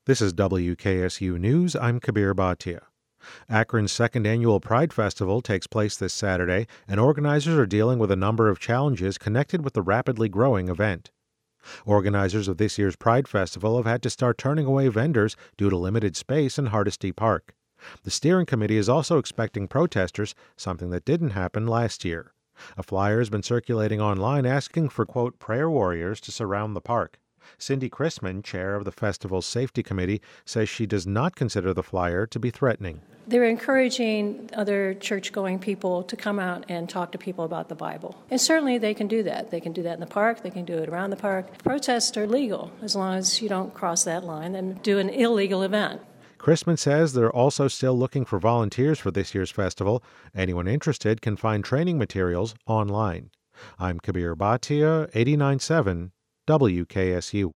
This is WKSU News. I'm Kabir Bhatia. Akron's second annual Pride Festival takes place this Saturday, and organizers are dealing with a number of challenges connected with the rapidly growing event. Organizers of this year's Pride Festival have had to start turning away vendors due to limited space in Hardesty Park. The steering committee is also expecting protesters, something that didn't happen last year. A flyer has been circulating online asking for, quote, prayer warriors to surround the park. Cindy Chrisman, chair of the festival's safety committee, says she does not consider the flyer to be threatening. They're encouraging other church-going people to come out and talk to people about the Bible. And certainly they can do that. They can do that in the park. They can do it around the park. Protests are legal as long as you don't cross that line and do an illegal event. Chrisman says they're also still looking for volunteers for this year's festival. Anyone interested can find training materials online. I'm Kabir Bhatia, 89.7 WKSU.